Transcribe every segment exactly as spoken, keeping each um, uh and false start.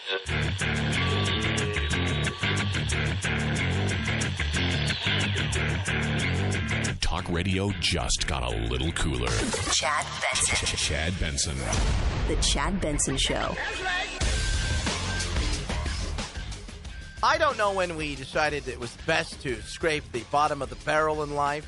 Talk radio just got a little cooler. Chad Benson. Chad Benson. The Chad Benson Show. I don't know when we decided it was best to scrape the bottom of the barrel in life.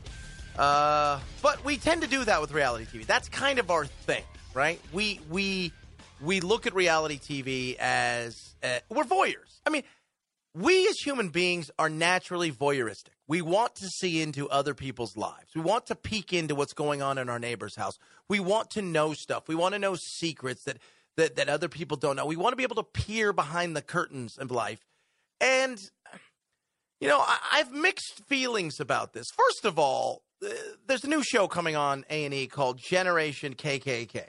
Uh, but we tend to do that with reality T V. That's kind of our thing, right? We we we look at reality T V as uh, we're voyeurs. I mean, we as human beings are naturally voyeuristic. We want to see into other people's lives. We want to peek into what's going on in our neighbor's house. We want to know stuff. We want to know secrets that that, that other people don't know. We want to be able to peer behind the curtains of life. And, you know, I, I have mixed feelings about this. First of all, uh, there's a new show coming on A and E called Generation K K K.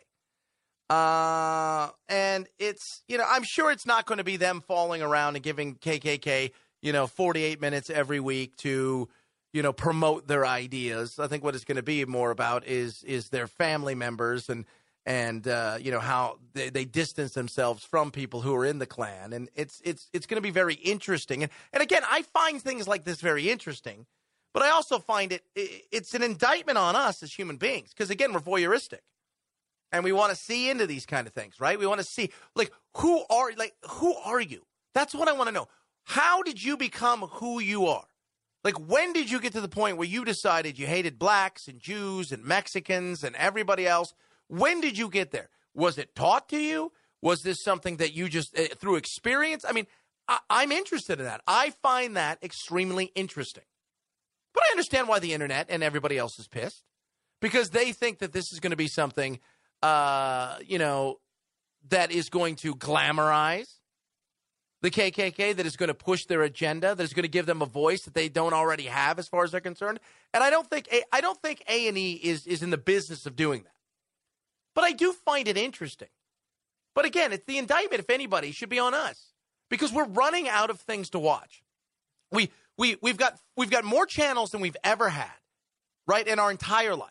Uh, and it's, you know, I'm sure it's not going to be them falling around and giving K K K, you know, forty-eight minutes every week to, you know, promote their ideas. I think what it's going to be more about is is their family members and, and uh, you know, how they, they distance themselves from people who are in the Klan. And it's it's it's going to be very interesting. And, and again, I find things like this very interesting. But I also find it, it it's an indictment on us as human beings. Because, again, we're voyeuristic. And we want to see into these kind of things, right? We want to see, like, who are like who are you? That's what I want to know. How did you become who you are? Like, when did you get to the point where you decided you hated blacks and Jews and Mexicans and everybody else? When did you get there? Was it taught to you? Was this something that you just, uh, through experience? I mean, I- I'm interested in that. I find that extremely interesting. But I understand why the internet and everybody else is pissed. Because they think that this is going to be something, uh, you know, that is going to glamorize the K K K, that is going to push their agenda, that is going to give them a voice that they don't already have as far as they're concerned. And I don't think, I don't think A and E is, is in the business of doing that. But I do find it interesting. But again, it's the indictment, if anybody, should be on us. Because we're running out of things to watch. We, we, we've got, we've got more channels than we've ever had, right, in our entire life.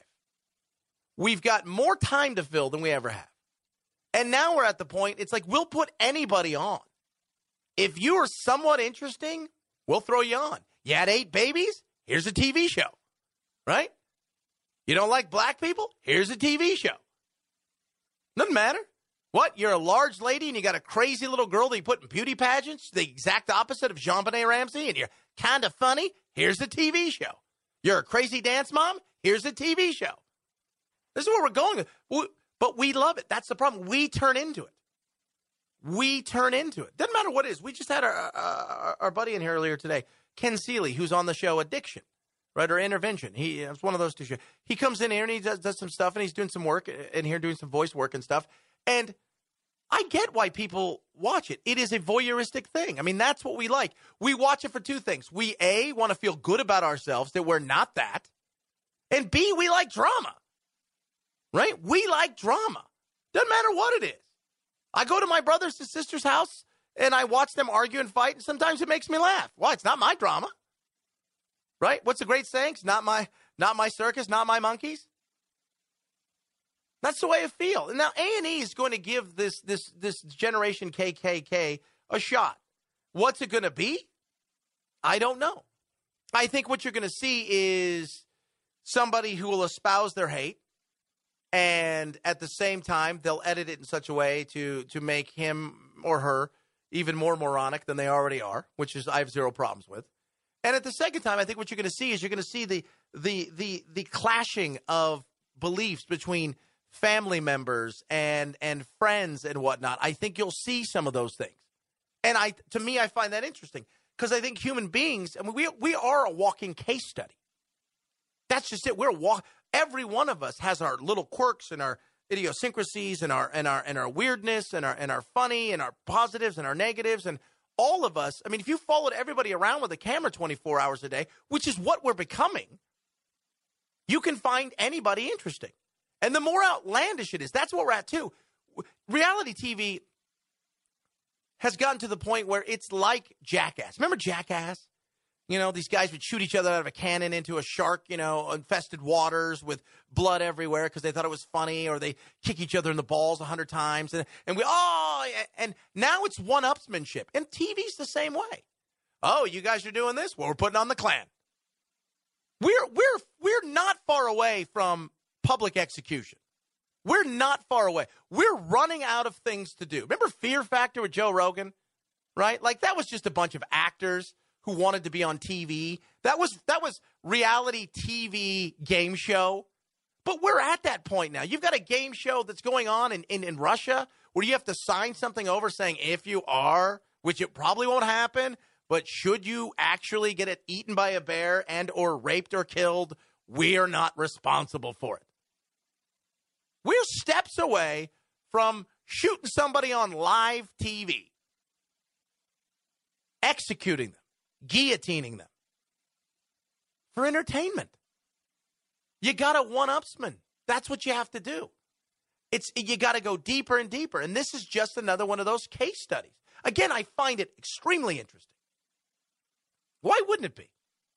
We've got more time to fill than we ever have. And now we're at the point, it's like we'll put anybody on. If you are somewhat interesting, we'll throw you on. You had eight babies? Here's a T V show, right? You don't like black people? Here's a T V show. Doesn't matter. What? You're a large lady and you got a crazy little girl that you put in beauty pageants, the exact opposite of JonBenet Ramsey, and you're kind of funny? Here's a T V show. You're a crazy dance mom? Here's a T V show. This is where we're going. But we love it. That's the problem. We turn into it. We turn into it. Doesn't matter what it is. We just had our, our, our buddy in here earlier today, Ken Seeley, who's on the show Addiction, right, or Intervention. He It's one of those two shows. He comes in here and he does, does some stuff, and he's doing some work in here, doing some voice work and stuff. And I get why people watch it. It is a voyeuristic thing. I mean, that's what we like. We watch it for two things. We, A, want to feel good about ourselves, that we're not that. And B, we like drama, right? We like drama. Doesn't matter what it is. I go to my brother's and sister's house, and I watch them argue and fight, and sometimes it makes me laugh. Why? It's not my drama, right? What's the great saying? It's not my, not my circus, not my monkeys. That's the way I feel. And now A and E is going to give this this this Generation K K K a shot. What's it going to be? I don't know. I think what you're going to see is somebody who will espouse their hate, and at the same time, they'll edit it in such a way to to make him or her even more moronic than they already are, which is I have zero problems with. And at the second time, I think what you're going to see is you're going to see the the the the clashing of beliefs between family members and and friends and whatnot. I think you'll see some of those things. And I to me, I find that interesting because I think human beings, I mean, we we are a walking case study. That's just it. We're walk. Every one of us has our little quirks and our idiosyncrasies and our and our and our weirdness and our and our funny and our positives and our negatives, and all of us. I mean, if you followed everybody around with a camera twenty-four hours a day, which is what we're becoming, you can find anybody interesting. And the more outlandish it is, that's what we're at too. Reality T V has gotten to the point where it's like Jackass. Remember Jackass? You know, these guys would shoot each other out of a cannon into a shark, you know, infested waters with blood everywhere because they thought it was funny, or they kick each other in the balls a hundred times. And, and we, oh, and now it's one-upsmanship. And T V's the same way. Oh, you guys are doing this? Well, we're putting on the Klan. We're, we're, we're not far away from public execution. We're not far away. We're running out of things to do. Remember Fear Factor with Joe Rogan, right? Like, that was just a bunch of actors who wanted to be on T V. That was that was reality T V game show. But we're at that point now. You've got a game show that's going on in, in, in Russia where you have to sign something over saying if you are, which it probably won't happen, but should you actually get it eaten by a bear and or raped or killed, we're not responsible for it. We're steps away from shooting somebody on live T V, executing them, guillotining them for entertainment. You got a one-upsman. That's what you have to do. It's you got to go deeper and deeper. And this is just another one of those case studies. Again, I find it extremely interesting. Why wouldn't it be?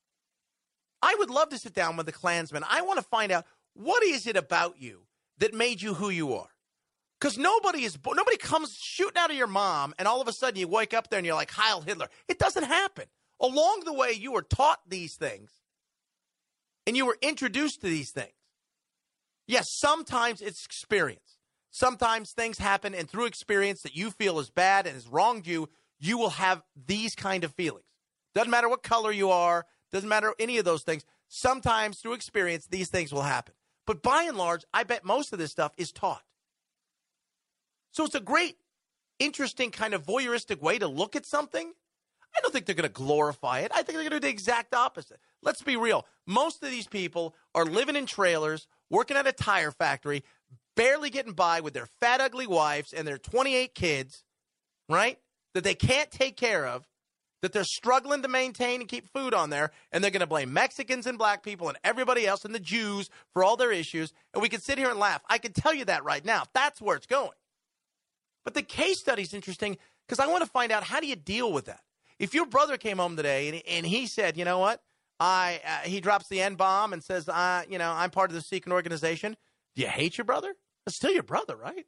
I would love to sit down with the Klansman. I want to find out, what is it about you that made you who you are? Because nobody is nobody comes shooting out of your mom, and all of a sudden you wake up there and you're like Heil Hitler. It doesn't happen. Along the way, you were taught these things, and you were introduced to these things. Yes, sometimes it's experience. Sometimes things happen, and through experience that you feel is bad and has wronged you, you will have these kind of feelings. Doesn't matter what color you are. Doesn't matter any of those things. Sometimes through experience, these things will happen. But by and large, I bet most of this stuff is taught. So it's a great, interesting kind of voyeuristic way to look at something. I don't think they're going to glorify it. I think they're going to do the exact opposite. Let's be real. Most of these people are living in trailers, working at a tire factory, barely getting by with their fat, ugly wives and their twenty-eight kids, right, that they can't take care of, that they're struggling to maintain and keep food on there, and they're going to blame Mexicans and black people and everybody else and the Jews for all their issues, and we can sit here and laugh. I can tell you that right now. That's where it's going. But the case study is interesting because I want to find out, how do you deal with that? If your brother came home today and, and he said, you know what, I uh, he drops the N-bomb and says, uh, you know, I'm part of the secret organization, do you hate your brother? It's still your brother, right?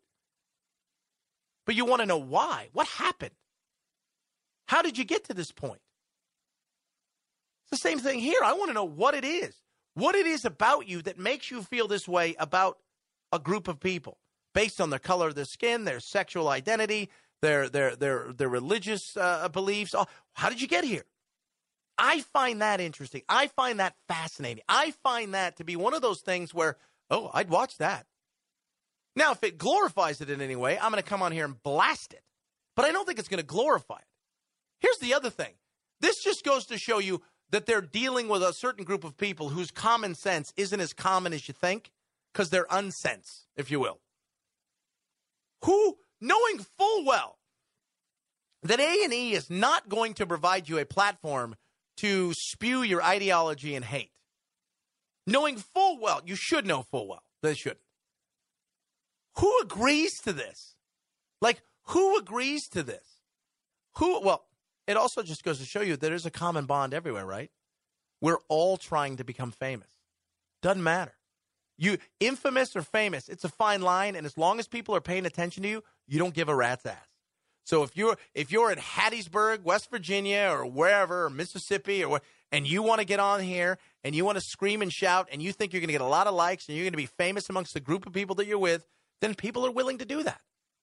But you want to know why. What happened? How did you get to this point? It's the same thing here. I want to know what it is. What it is about you that makes you feel this way about a group of people based on their color of their skin, their sexual identity, their their their their religious uh, beliefs. How did you get here? I find that interesting. I find that fascinating. I find that to be one of those things where, oh, I'd watch that. Now, if it glorifies it in any way, I'm going to come on here and blast it. But I don't think it's going to glorify it. Here's the other thing. This just goes to show you that they're dealing with a certain group of people whose common sense isn't as common as you think, because they're unsense, if you will. Who, knowing full well that A and E is not going to provide you a platform to spew your ideology and hate, knowing full well, you should know full well, they shouldn't. Who agrees to this? Like, who agrees to this? Who, well, it also just goes to show you that there's a common bond everywhere, right? We're all trying to become famous. Doesn't matter. You infamous or famous, it's a fine line, and as long as people are paying attention to you, you don't give a rat's ass. So if you're if you're in Hattiesburg, West Virginia, or wherever, or Mississippi, or and you want to get on here and you want to scream and shout, and you think you're going to get a lot of likes and you're going to be famous amongst the group of people that you're with, then people are willing to do that.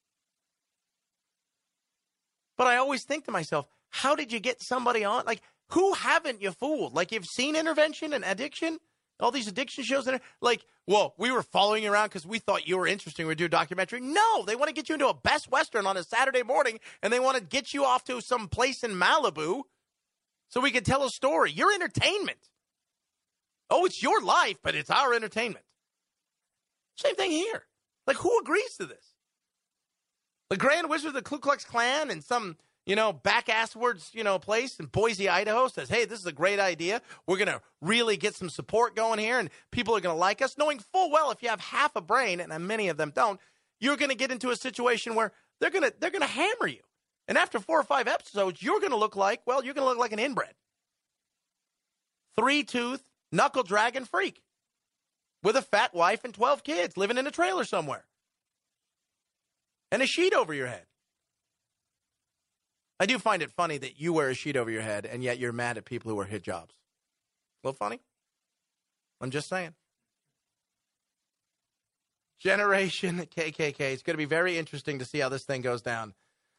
But I always think to myself, how did you get somebody on? Like, who haven't you fooled? Like, you've seen Intervention and Addiction, all these addiction shows. That are, like, well, we were following you around because we thought you were interesting. We do a documentary. No, they want to get you into a Best Western on a Saturday morning, and they want to get you off to some place in Malibu so we can tell a story. Your entertainment. Oh, it's your life, but it's our entertainment. Same thing here. Like, who agrees to this? The Grand Wizard of the Ku Klux Klan and some, you know, back-asswards, you know, place in Boise, Idaho says, hey, this is a great idea. We're going to really get some support going here, and people are going to like us, knowing full well if you have half a brain, and many of them don't, you're going to get into a situation where they're going to they're going to hammer you. And after four or five episodes, you're going to look like, well, you're going to look like an inbred. three-tooth, knuckle-dragging freak with a fat wife and twelve kids living in a trailer somewhere and a sheet over your head. I do find it funny that you wear a sheet over your head and yet you're mad at people who wear hijabs. A little funny? I'm just saying. Generation K K K. It's going to be very interesting to see how this thing goes down.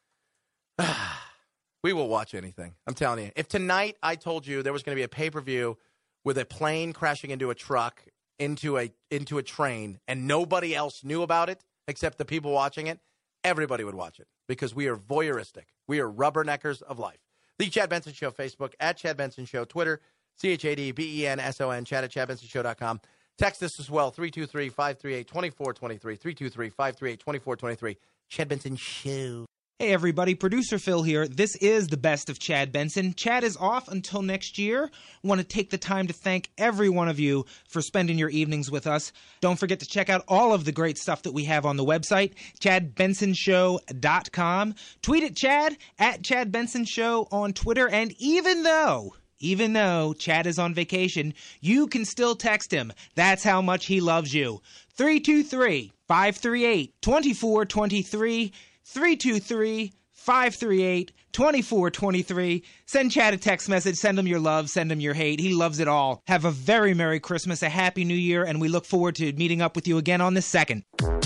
We will watch anything. I'm telling you. If tonight I told you there was going to be a pay-per-view with a plane crashing into a truck, into a into a train, and nobody else knew about it except the people watching it, everybody would watch it because we are voyeuristic. We are rubberneckers of life. The Chad Benson Show, Facebook, at Chad Benson Show, Twitter, C H A D B E N S O N, Chad at chad benson show dot com. Text us as well, three two three, five three eight, two four two three, three two three, five three eight, two four two three. Chad Benson Show. Hey everybody, Producer Phil here. This is the best of Chad Benson. Chad is off until next year. I want to take the time to thank every one of you for spending your evenings with us. Don't forget to check out all of the great stuff that we have on the website, chad benson show dot com. Tweet at Chad, at Chad Benson Show on Twitter, and even though... Even though Chad is on vacation, you can still text him. That's how much he loves you. three two three, five three eight, two four two three, three two three, five three eight, two four two three. Send Chad a text message. Send him your love. Send him your hate. He loves it all. Have a very Merry Christmas, a Happy New Year, and we look forward to meeting up with you again on the second.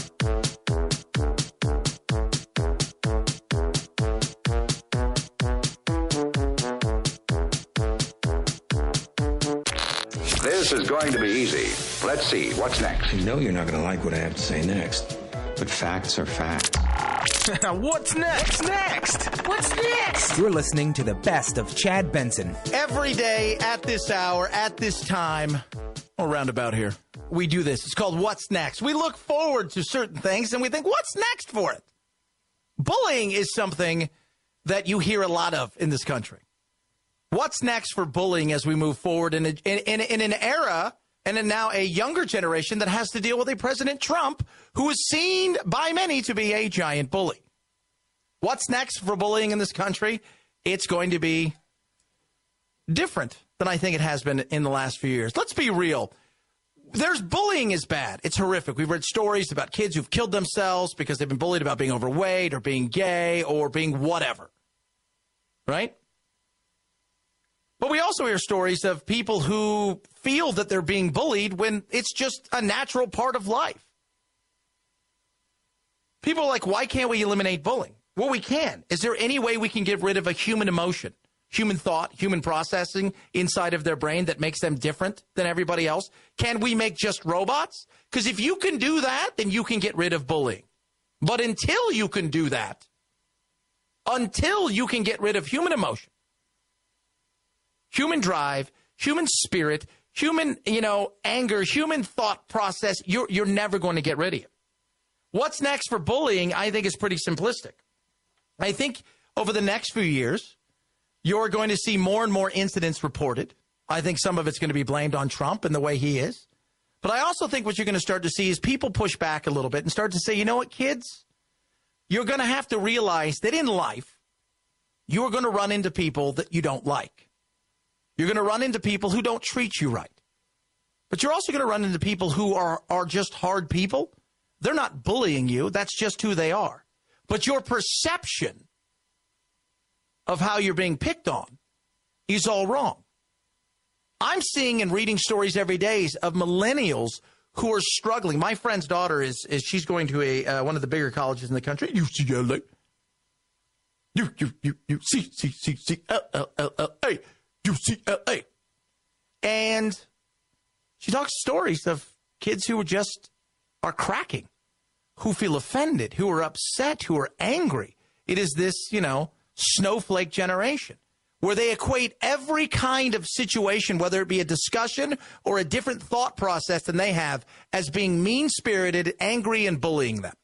This is going to be easy. Let's see. What's next? You know you're not going to like what I have to say next. But facts are facts. What's next? What's next? What's next? You're listening to the best of Chad Benson. Every day at this hour, at this time, or roundabout here, we do this. It's called What's Next. We look forward to certain things and we think, what's next for it? Bullying is something that you hear a lot of in this country. What's next for bullying as we move forward in, a, in, in, in an era and in now a younger generation that has to deal with a President Trump who is seen by many to be a giant bully? What's next for bullying in this country? It's going to be different than I think it has been in the last few years. Let's be real. There's bullying is bad. It's horrific. We've read stories about kids who've killed themselves because they've been bullied about being overweight or being gay or being whatever. Right? But we also hear stories of people who feel that they're being bullied when it's just a natural part of life. People are like, why can't we eliminate bullying? Well, we can. Is there any way we can get rid of a human emotion, human thought, human processing inside of their brain that makes them different than everybody else? Can we make just robots? Because if you can do that, then you can get rid of bullying. But until you can do that, until you can get rid of human emotion, human drive, human spirit, human, you know, anger, human thought process, you're, you're never going to get rid of it. What's next for bullying, I think, is pretty simplistic. I think over the next few years, you're going to see more and more incidents reported. I think some of it's going to be blamed on Trump and the way he is. But I also think what you're going to start to see is people push back a little bit and start to say, you know what, kids? You're going to have to realize that in life, you're going to run into people that you don't like. You're going to run into people who don't treat you right. But you're also going to run into people who are, are just hard people. They're not bullying you. That's just who they are. But your perception of how you're being picked on is all wrong. I'm seeing and reading stories every day of millennials who are struggling. My friend's daughter is, is she's going to a uh, one of the bigger colleges in the country, U C L A. U, U, U, U, C, C, C, C, L, L, L, L, A. U C L A. And she talks stories of kids who are just are cracking, who feel offended, who are upset, who are angry. It is this, you know, snowflake generation where they equate every kind of situation, whether it be a discussion or a different thought process than they have, as being mean-spirited, angry, and bullying them.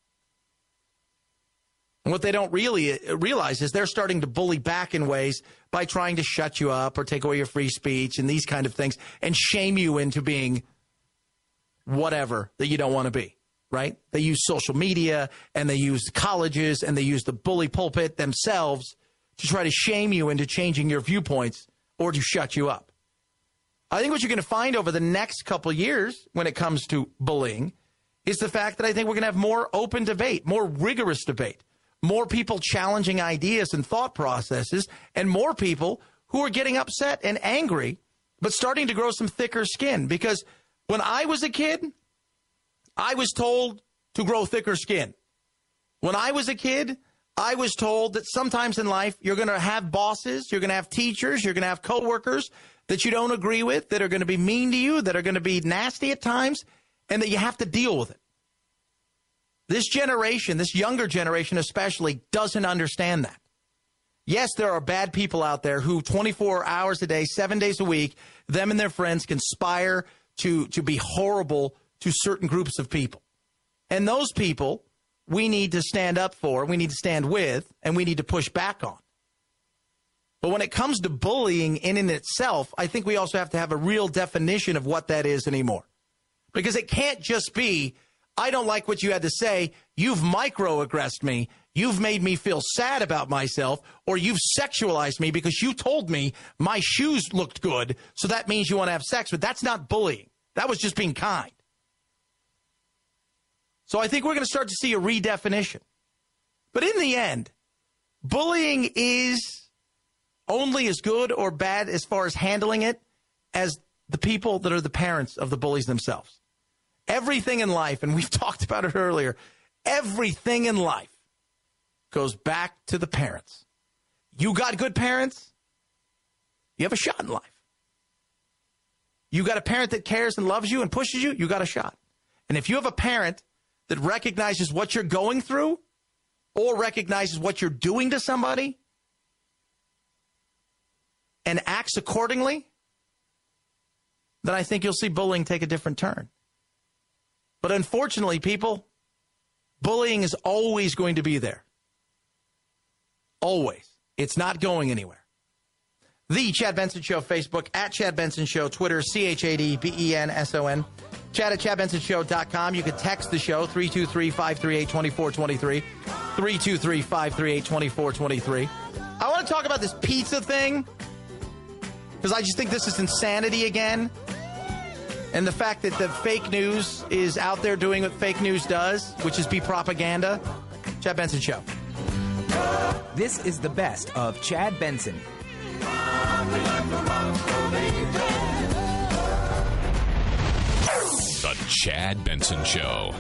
And what they don't really realize is they're starting to bully back in ways by trying to shut you up or take away your free speech and these kind of things and shame you into being whatever that you don't want to be, right? They use social media and they use colleges and they use the bully pulpit themselves to try to shame you into changing your viewpoints or to shut you up. I think what you're going to find over the next couple years when it comes to bullying is the fact that I think we're going to have more open debate, more rigorous debate, more people challenging ideas and thought processes, and more people who are getting upset and angry, but starting to grow some thicker skin. Because when I was a kid, I was told to grow thicker skin. When I was a kid, I was told that sometimes in life you're going to have bosses, you're going to have teachers, you're going to have coworkers that you don't agree with, that are going to be mean to you, that are going to be nasty at times, and that you have to deal with it. This generation, this younger generation especially, doesn't understand that. Yes, there are bad people out there who twenty-four hours a day, seven days a week, them and their friends conspire to, to be horrible to certain groups of people. And those people we need to stand up for, we need to stand with, and we need to push back on. But when it comes to bullying in and itself, I think we also have to have a real definition of what that is anymore. Because it can't just be, I don't like what you had to say, you've microaggressed me, you've made me feel sad about myself, or you've sexualized me because you told me my shoes looked good, so that means you want to have sex. But that's not bullying. That was just being kind. So I think we're going to start to see a redefinition. But in the end, bullying is only as good or bad as far as handling it as the people that are the parents of the bullies themselves. Everything in life, and we've talked about it earlier, everything in life goes back to the parents. You got good parents, you have a shot in life. You got a parent that cares and loves you and pushes you, you got a shot. And if you have a parent that recognizes what you're going through or recognizes what you're doing to somebody and acts accordingly, then I think you'll see bullying take a different turn. But unfortunately, people, bullying is always going to be there. Always. It's not going anywhere. The Chad Benson Show, Facebook, at Chad Benson Show, Twitter, C H A D B E N S O N. Chad at chad benson show dot com. You can text the show, three two three, five three eight, two four two three, three two three, five three eight, two four two three. I want to talk about this pizza thing because I just think this is insanity again. And the fact that the fake news is out there doing what fake news does, which is be propaganda. Chad Benson Show. This is the best of Chad Benson. The Chad Benson Show.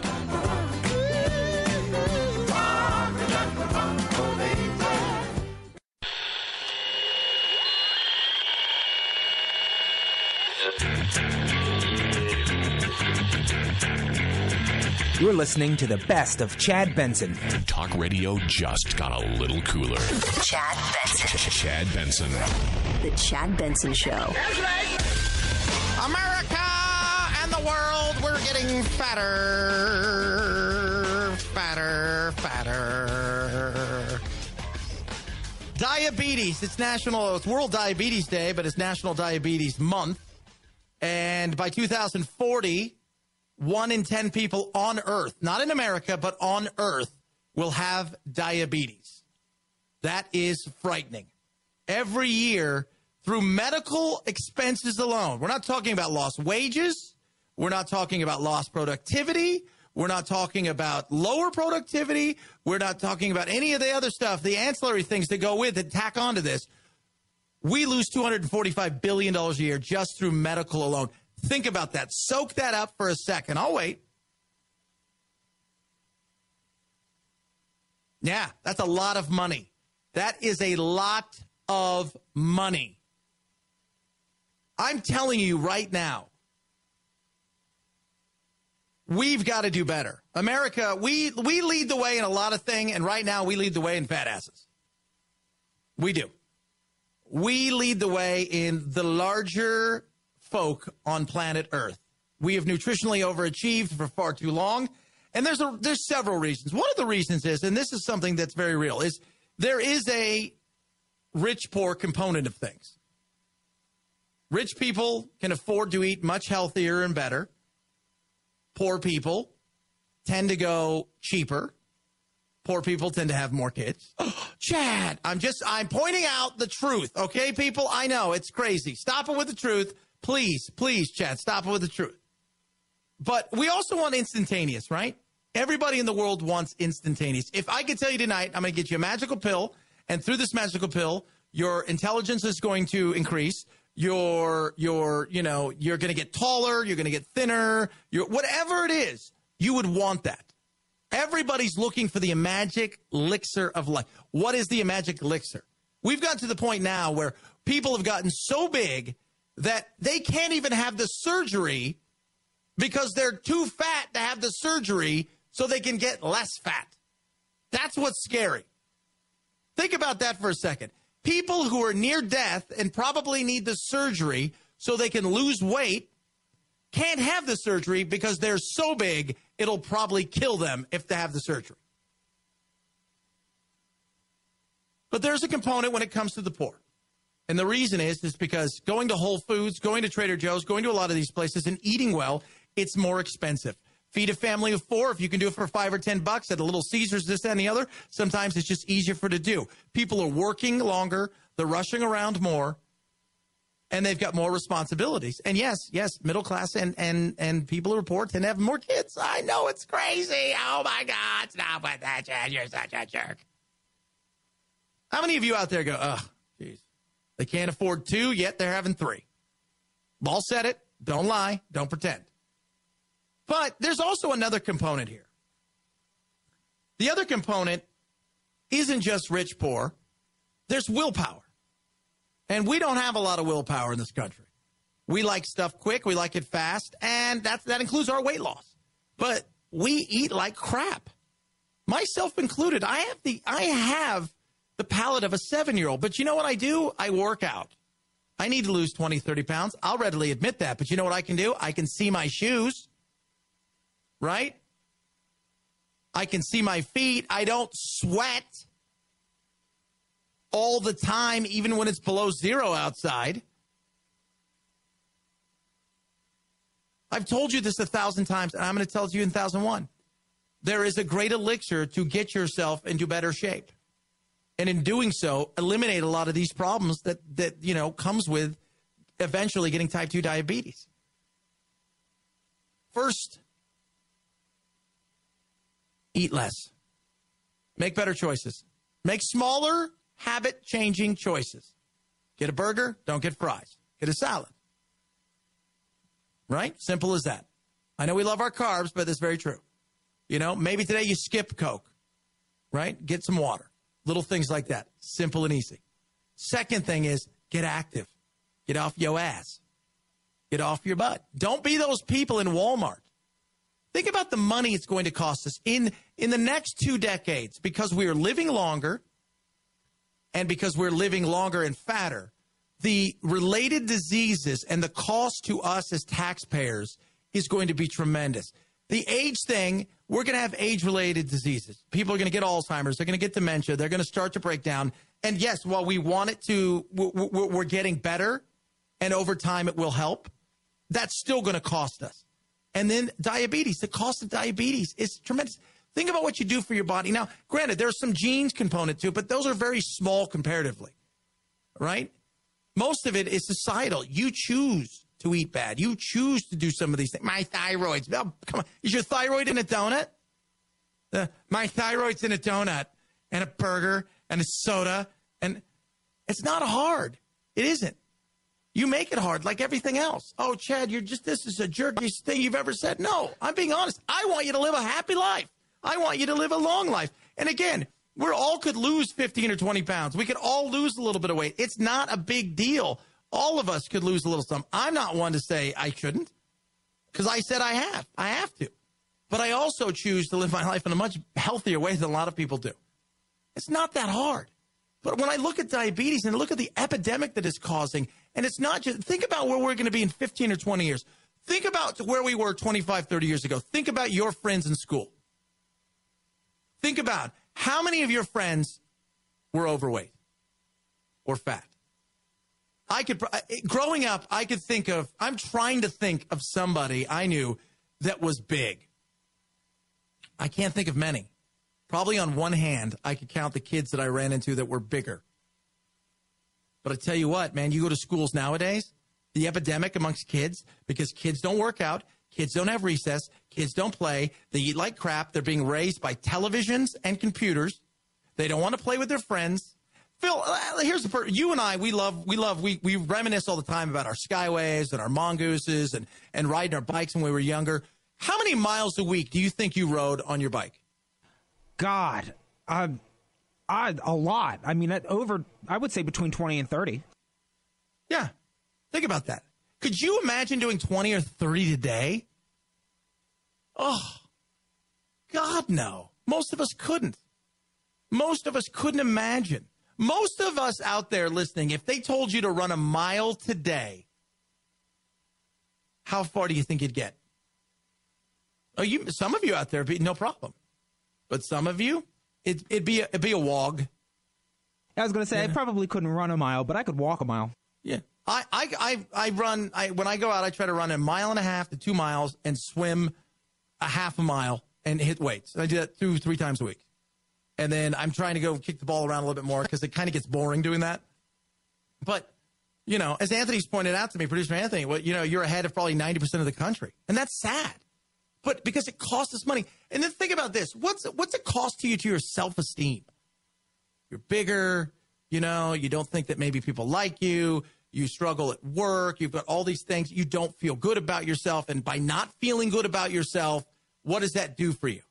You're listening to the best of Chad Benson. Talk radio just got a little cooler. Chad Benson. Chad Benson. The Chad Benson Show. That's right. America and the world, we're getting fatter, fatter, fatter. Diabetes. It's national. It's World Diabetes Day, but it's National Diabetes Month. And by two thousand forty, one in ten people on Earth, not in America, but on Earth, will have diabetes. That is frightening. Every year, through medical expenses alone, we're not talking about lost wages. We're not talking about lost productivity. We're not talking about lower productivity. We're not talking about any of the other stuff, the ancillary things that go with it, tack onto this. We lose two hundred forty-five billion dollars a year just through medical alone. Think about that. Soak that up for a second. I'll wait. Yeah, that's a lot of money. That is a lot of money. I'm telling you right now, we've got to do better. America, we we lead the way in a lot of things, and right now we lead the way in fat asses. We do. We lead the way in the larger folk on planet Earth. We have nutritionally overachieved for far too long, and there's a, there's several reasons. One of the reasons is, and this is something that's very real, is there is a rich-poor component of things. Rich people can afford to eat much healthier and better. Poor people tend to go cheaper. Poor people tend to have more kids. Chad, I'm just, I'm pointing out the truth, okay, people? I know, it's crazy. Stop it with the truth. Please, please, Chad, stop it with the truth. But we also want instantaneous, right? Everybody in the world wants instantaneous. If I could tell you tonight, I'm going to get you a magical pill, and through this magical pill, your intelligence is going to increase. Your, your, you know, you're going to get taller. You're going to get thinner. You're, whatever it is, you would want that. Everybody's looking for the magic elixir of life. What is the magic elixir? We've gotten to the point now where people have gotten so big that they can't even have the surgery because they're too fat to have the surgery so they can get less fat. That's what's scary. Think about that for a second. People who are near death and probably need the surgery so they can lose weight can't have the surgery because they're so big, it'll probably kill them if they have the surgery. But there's a component when it comes to the poor. And the reason is, is because going to Whole Foods, going to Trader Joe's, going to a lot of these places and eating well, it's more expensive. Feed a family of four. If you can do it for five or ten bucks at a Little Caesars, this, that, and the other, sometimes it's just easier for to do. People are working longer. They're rushing around more. And they've got more responsibilities. And yes, yes, middle class and, and, and people who are poor tend to have more kids. I know it's crazy. Oh, my God. Stop with that, Chad. You're such a jerk. How many of you out there go, oh, geez, they can't afford two, yet they're having three? Ball said it. Don't lie. Don't pretend. But there's also another component here. The other component isn't just rich, poor. There's willpower. And we don't have a lot of willpower in this country. We like stuff quick. We like it fast. And that, that includes our weight loss. But we eat like crap. Myself included. I have the I have the palate of a seven-year-old. But you know what I do? I work out. I need to lose twenty, thirty pounds. I'll readily admit that. But you know what I can do? I can see my shoes. Right? I can see my feet. I don't sweat all the time, even when it's below zero outside. I've told you this a thousand times, and I'm going to tell it to you in one thousand one. There is a great elixir to get yourself into better shape. And in doing so, eliminate a lot of these problems that, that you know, comes with eventually getting type two diabetes. First, eat less. Make better choices. Make smaller, habit-changing choices. Get a burger, don't get fries. Get a salad. Right? Simple as that. I know we love our carbs, but that's very true. You know, maybe today you skip Coke. Right? Get some water. Little things like that. Simple and easy. Second thing is get active. Get off your ass. Get off your butt. Don't be those people in Walmart. Think about the money it's going to cost us in, in the next two decades because we are living longer and because we're living longer and fatter. The related diseases and the cost to us as taxpayers is going to be tremendous. The age thing, we're going to have age-related diseases. People are going to get Alzheimer's. They're going to get dementia. They're going to start to break down. And yes, while we want it to, we're getting better, and over time it will help, that's still going to cost us. And then diabetes, the cost of diabetes is tremendous. Think about what you do for your body. Now, granted, there's some genes component to it, but those are very small comparatively, right? Most of it is societal. You choose to eat bad. You choose to do some of these things. My thyroid's, oh, come on. Is your thyroid in a donut? Uh, my thyroid's in a donut and a burger and a soda. And it's not hard. It isn't. You make it hard like everything else. Oh, Chad, you're just, this is the jerkiest thing you've ever said. No, I'm being honest. I want you to live a happy life. I want you to live a long life. And again, we all could lose fifteen or twenty pounds. We could all lose a little bit of weight. It's not a big deal. All of us could lose a little something. I'm not one to say I shouldn't because I said I have. I have to. But I also choose to live my life in a much healthier way than a lot of people do. It's not that hard. But when I look at diabetes and I look at the epidemic that it's causing, and it's not just, think about where we're going to be in fifteen or twenty years. Think about where we were twenty-five, thirty years ago. Think about your friends in school. Think about how many of your friends were overweight or fat. I could, growing up, I could think of, I'm trying to think of somebody I knew that was big. I can't think of many. Probably on one hand, I could count the kids that I ran into that were bigger. But I tell you what, man, you go to schools nowadays, the epidemic amongst kids because kids don't work out, kids don't have recess, kids don't play, they eat like crap, they're being raised by televisions and computers, they don't want to play with their friends. Phil, here's the per- you and I, we love, we love, we, we reminisce all the time about our Skyways and our Mongooses and, and riding our bikes when we were younger. How many miles a week do you think you rode on your bike? God, uh, I, a lot. I mean, over, I would say between twenty and thirty. Yeah. Think about that. Could you imagine doing twenty or thirty today? Oh, God, no. Most of us couldn't. Most of us couldn't imagine. Most of us out there listening, if they told you to run a mile today, how far do you think you'd get? Oh, you. Some of you out there, no problem. But some of you, it, it'd be a, it'd be a wog. I was going to say, yeah. I probably couldn't run a mile, but I could walk a mile. Yeah. I, I, I, I run, I, when I go out, I try to run a mile and a half to two miles and swim a half a mile and hit weights. I do that two, three times a week. And then I'm trying to go kick the ball around a little bit more because it kind of gets boring doing that. But, you know, as Anthony's pointed out to me, producer Anthony, well, you know, you're ahead of probably ninety percent of the country. And that's sad. But because it costs us money. And then think about this. What's, what's it cost to you to your self-esteem? You're bigger, you know, you don't think that maybe people like you. You struggle at work. You've got all these things. You don't feel good about yourself. And by not feeling good about yourself, what does that do for you?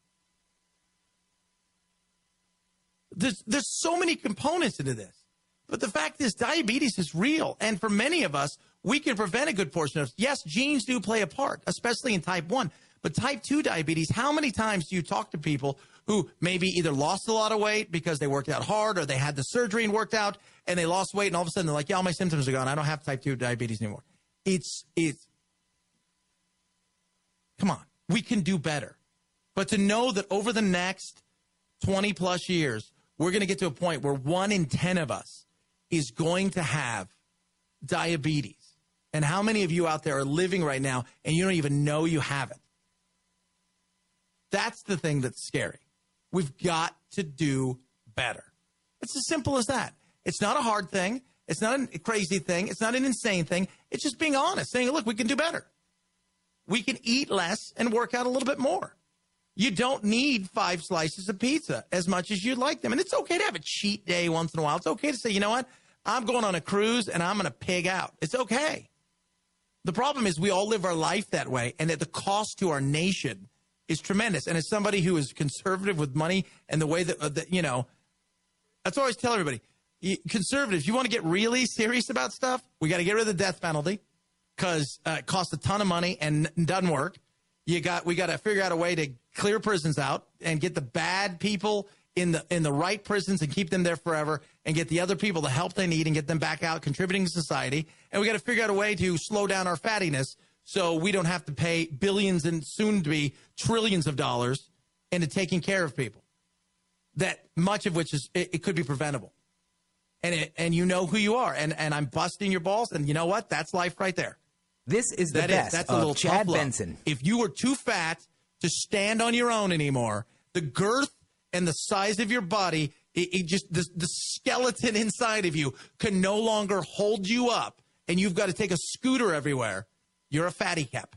There's, there's so many components into this. But the fact is, diabetes is real. And for many of us, we can prevent a good portion of it. Yes, genes do play a part, especially in type one. But type two diabetes, how many times do you talk to people who maybe either lost a lot of weight because they worked out hard or they had the surgery and worked out and they lost weight and all of a sudden they're like, yeah, all my symptoms are gone. I don't have type two diabetes anymore. It's, it's, come on, we can do better. But to know that over the next twenty plus years, we're going to get to a point where one in ten of us is going to have diabetes. And how many of you out there are living right now and you don't even know you have it? That's the thing that's scary. We've got to do better. It's as simple as that. It's not a hard thing. It's not a crazy thing. It's not an insane thing. It's just being honest, saying, look, we can do better. We can eat less and work out a little bit more. You don't need five slices of pizza as much as you'd like them. And it's okay to have a cheat day once in a while. It's okay to say, you know what? I'm going on a cruise and I'm going to pig out. It's okay. The problem is we all live our life that way, and that the cost to our nation is tremendous. And as somebody who is conservative with money and the way that, uh, that you know, that's what I always tell everybody. You, conservatives, you want to get really serious about stuff, we got to get rid of the death penalty because uh, it costs a ton of money and doesn't work. You got, we got to figure out a way to clear prisons out and get the bad people in the in the right prisons and keep them there forever, and get the other people the help they need and get them back out contributing to society. And we got to figure out a way to slow down our fattiness so we don't have to pay billions and soon to be trillions of dollars into taking care of people. That much of which is it, it could be preventable. And it, and you know who you are. And and I'm busting your balls. And you know what? That's life right there. This is the that best is, that's of a little Chad tough love. Benson. If you were too fat to stand on your own anymore, the girth and the size of your body, it, it just the, the skeleton inside of you can no longer hold you up, and you've got to take a scooter everywhere. You're a fatty cap.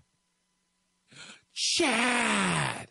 Chad,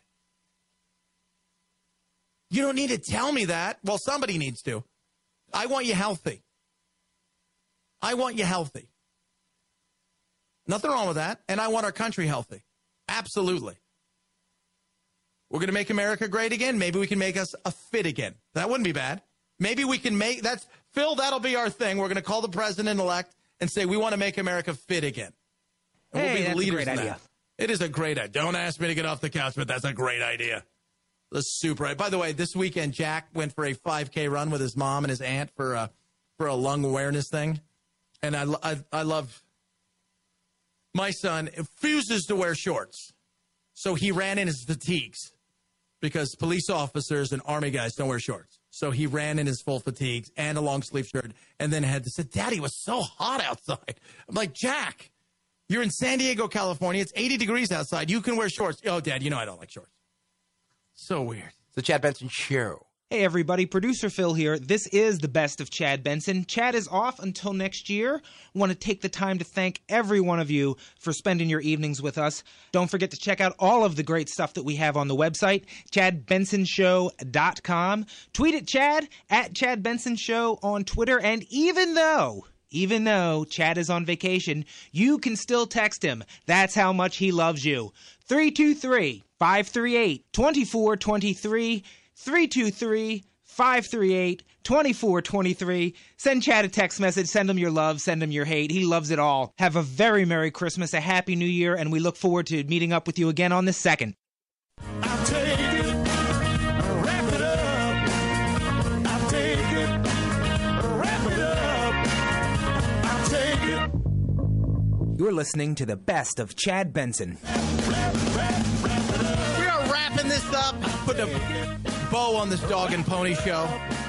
you don't need to tell me that. Well, somebody needs to. I want you healthy. I want you healthy. Nothing wrong with that. And I want our country healthy. Absolutely. We're going to make America great again. Maybe we can make us a fit again. That wouldn't be bad. Maybe we can make that's Phil. That'll be our thing. We're going to call the president elect and say we want to make America fit again. And Hey, we'll be that's the a leaders great in idea. that. It is a great idea. Don't ask me to get off the couch, but that's a great idea. The super. By the way, this weekend Jack went for a five K run with his mom and his aunt for a for a lung awareness thing, and I I, I love. My son refuses to wear shorts, so he ran in his fatigues because police officers and Army guys don't wear shorts. So he ran in his full fatigues and a long sleeve shirt, and then had to say, Daddy, it was so hot outside. I'm like, Jack, you're in San Diego, California. It's eighty degrees outside. You can wear shorts. Oh, Dad, you know I don't like shorts. So weird. The Chad Benson Show. Hey everybody, producer Phil here. This is the best of Chad Benson. Chad is off until next year. Want to take the time to thank every one of you for spending your evenings with us. Don't forget to check out all of the great stuff that we have on the website, chad benson show dot com. Tweet at Chad, at Chad Benson Show on Twitter, and even though... Even though Chad is on vacation, you can still text him. That's how much he loves you. three two three, five three eight, two four two three, three two three, five three eight, two four two three. Send Chad a text message. Send him your love. Send him your hate. He loves it all. Have a very Merry Christmas, a Happy New Year, and we look forward to meeting up with you again on the second. I'll take it, wrap it up. I'll take it, wrap it up. I'll take it. You're listening to the best of Chad Benson. We are wrapping this up, putting a bow on this dog and pony show.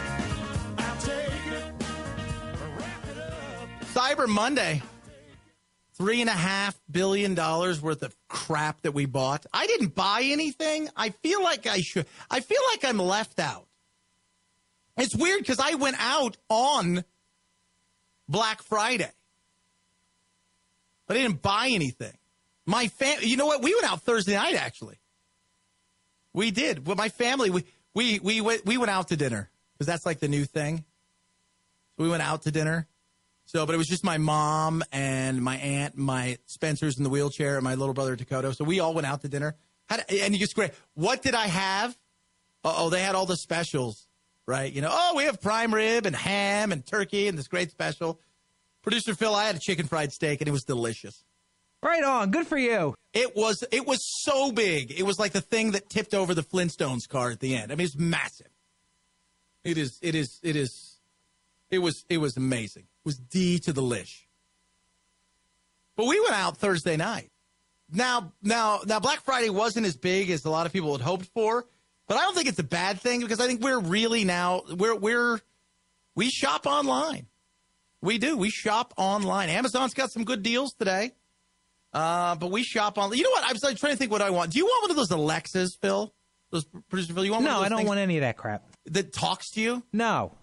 Cyber Monday. Three and a half billion dollars worth of crap that we bought. I didn't buy anything. I feel like I should. I feel like I'm left out. It's weird because I went out on Black Friday, but I didn't buy anything. My fam, you know what? We went out Thursday night. Actually, we did. Well, my family, we we we went we went out to dinner because that's like the new thing. We went out to dinner. So, but it was just my mom and my aunt, my Spencer's in the wheelchair, and my little brother Dakota. So we all went out to dinner. Had, and you just great. What did I have? Oh, they had all the specials, right? You know, oh, we have prime rib and ham and turkey and this great special. Producer Phil, I had a chicken fried steak, and it was delicious. Right on. Good for you. It was. It was so big. It was like the thing that tipped over the Flintstones car at the end. I mean, it's massive. It is. It is. It is. It was. It was amazing. Was D to the lish. But we went out Thursday night. Now, now, now, Black Friday wasn't as big as a lot of people had hoped for, but I don't think it's a bad thing because I think we're really now we're we're we shop online. We do. We shop online. Amazon's got some good deals today, uh, but we shop online. You know what? I was like, trying to think what I want. Do you want one of those Alexas, Phil? Those producer Phil? You want? No, one of those I don't things want any of that crap. that talks to you. No.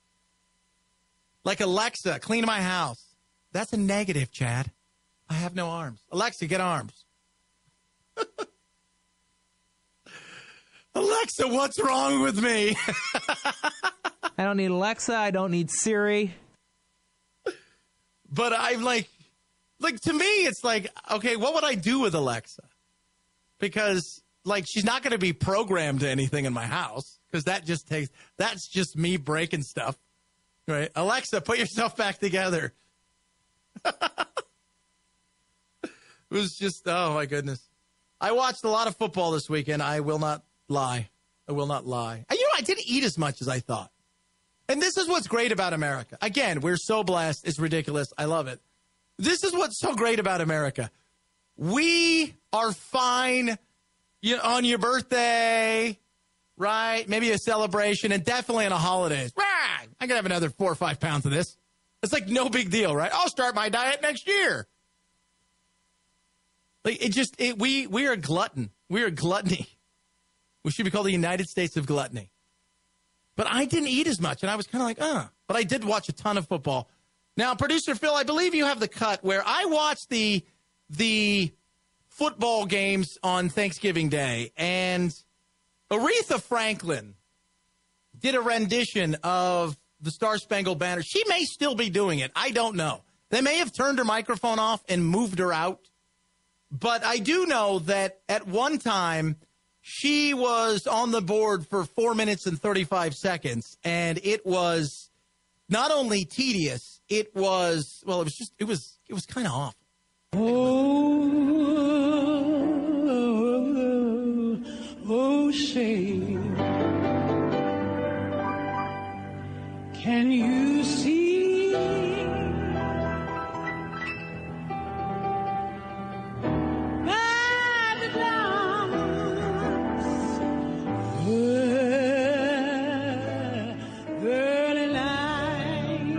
Like Alexa, clean my house. That's a negative, Chad. I have no arms. Alexa, get arms. Alexa, what's wrong with me? I don't need Alexa. I don't need Siri. But I'm like, like to me, it's like, okay, what would I do with Alexa? Because like, she's not going to be programmed to anything in my house because that just takes, that's just me breaking stuff. Right. Alexa, put yourself back together. It was just, oh, my goodness. I watched a lot of football this weekend. I will not lie. I will not lie. And, you know, I didn't eat as much as I thought. And this is what's great about America. Again, we're so blessed. It's ridiculous. I love it. This is what's so great about America. We are fine you know, on your birthday, right? Maybe a celebration, and definitely on a holidays. I can have another four or five pounds of this. It's like no big deal, right? I'll start my diet next year. Like it just, it, we we are glutton. We are gluttony. We should be called the United States of Gluttony. But I didn't eat as much, and I was kind of like, uh. But I did watch a ton of football. Now, producer Phil, I believe you have the cut where I watched the the football games on Thanksgiving Day, and Aretha Franklin did a rendition of the Star Spangled Banner. She may still be doing it. I don't know. They may have turned her microphone off and moved her out. But I do know that at one time, she was on the board for four minutes and thirty-five seconds. And it was not only tedious, it was, well, it was just, it was, it was kind of awful. Oh, oh, say, can you see by the dawn's early light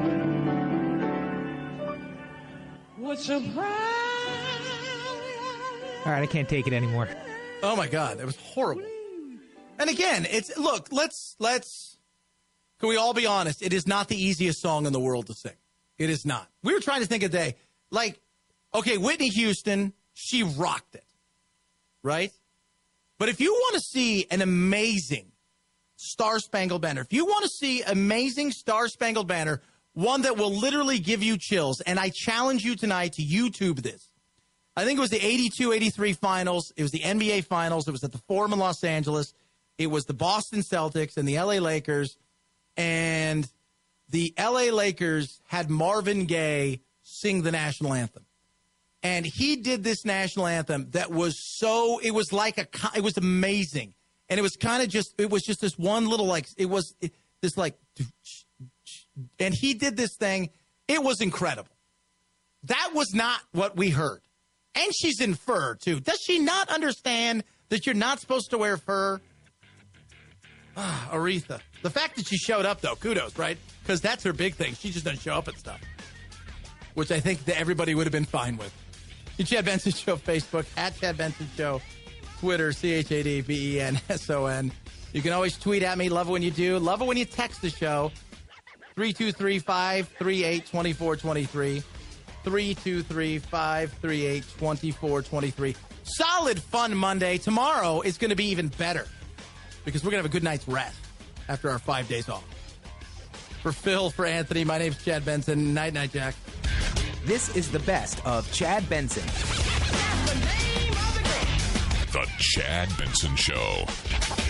what surprise? All right, I can't take it anymore. Oh, my God. That was horrible. And And again, it's look, let's let's can we all be honest? It is not the easiest song in the world to sing. It is not. We were trying to think a day, like, okay, Whitney Houston, she rocked it, right? But if you want to see an amazing Star Spangled Banner, if you want to see amazing Star Spangled Banner, one that will literally give you chills, and I challenge you tonight to YouTube this. I think it was the eighty-two eighty-three finals. It was the N B A finals. It was at the Forum in Los Angeles. It was the Boston Celtics and the L A Lakers. And the L A Lakers had Marvin Gaye sing the national anthem. And he did this national anthem that was so, it was like a, it was amazing. And it was kind of just, it was just this one little, like, it was this like, and he did this thing. It was incredible. That was not what we heard. And she's in fur, too. Does she not understand that you're not supposed to wear fur? Ah, Aretha. The fact that she showed up, though, kudos, right? Because that's her big thing. She just doesn't show up and stuff, which I think that everybody would have been fine with. The Chad Benson Show, Facebook, at Chad Benson Show, Twitter, C H A D B E N S O N. You can always tweet at me. Love it when you do. Love it when you text the show. three two three, five three eight, two four two three. three two three, five three eight, two four two three. Solid, fun Monday. Tomorrow is going to be even better because we're going to have a good night's rest after our five days off. For Phil, for Anthony, my name's Chad Benson. Night, night, Jack. This is the best of Chad Benson. The Chad Benson Show.